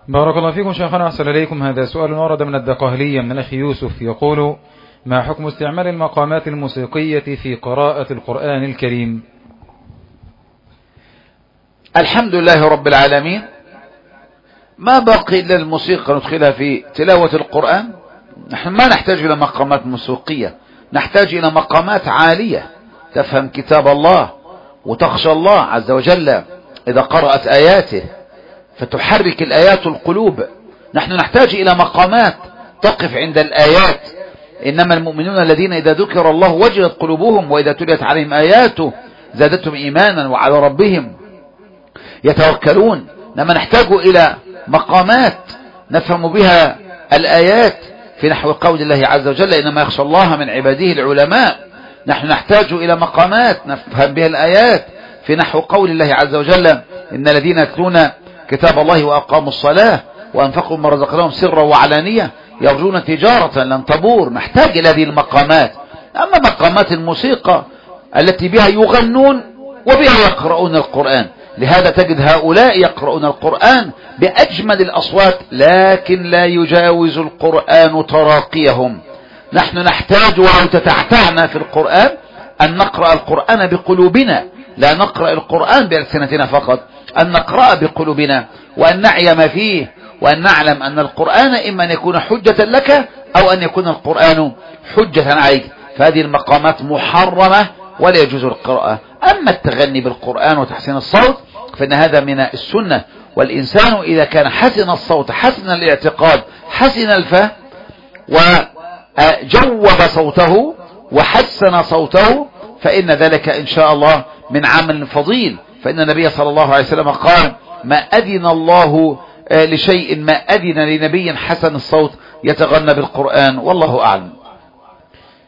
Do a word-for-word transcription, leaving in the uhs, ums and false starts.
بارك الله فيكم شيخنا، أحسن إليكم. هذا سؤال ورد من الدقهلية من الأخ يوسف، يقول: ما حكم استعمال المقامات الموسيقية في قراءة القرآن الكريم؟ الحمد لله رب العالمين، ما بقي إلا الموسيقى ندخلها في تلاوة القرآن. نحن ما نحتاج إلى مقامات موسيقية، نحتاج إلى مقامات عالية تفهم كتاب الله وتخشى الله عز وجل إذا قرأت آياته فتحرك الآيات القلوب. نحن نحتاج إلى مقامات تقف عند الآيات. إنما المؤمنون الذين إذا ذكر الله وجلت قلوبهم وإذا تليت عليهم آياته زادتهم إيمانا وعلى ربهم يتوكلون. إنما نحتاج إلى مقامات نفهم بها الآيات في نحو قول الله عز وجل: إنما يخشى الله من عباده العلماء. نحن نحتاج إلى مقامات نفهم بها الآيات في نحو قول الله عز وجل: إن الذين يتلون كتاب الله وأقاموا الصلاة وأنفقوا مما رزقناهم سرا وعلانية يرجون تجارة لن تبور. نحتاج إلى هذه المقامات. أما مقامات الموسيقى التي بها يغنون وبها يقرؤون القرآن، لهذا تجد هؤلاء يقرؤون القرآن بأجمل الأصوات لكن لا يجاوز القرآن تراقيهم. نحن نحتاج ولو تتعتعنا في القرآن أن نقرأ القرآن بقلوبنا، لا نقرأ القرآن بألسنتنا فقط، أن نقرأ بقلوبنا وأن نعي ما فيه، وأن نعلم أن القرآن إما أن يكون حجة لك أو أن يكون القرآن حجة عليك. فهذه المقامات محرمة ولا يجوز القراءة. أما التغني بالقرآن وتحسين الصوت فإن هذا من السنة، والإنسان إذا كان حسن الصوت حسن الاعتقاد حسن الفهم وجوب صوته وحسن صوته فإن ذلك إن شاء الله من عمل فضيل. فإن النبي صلى الله عليه وسلم قال: ما أذن الله لشيء ما أذن لنبي حسن الصوت يتغنى بالقرآن. والله أعلم.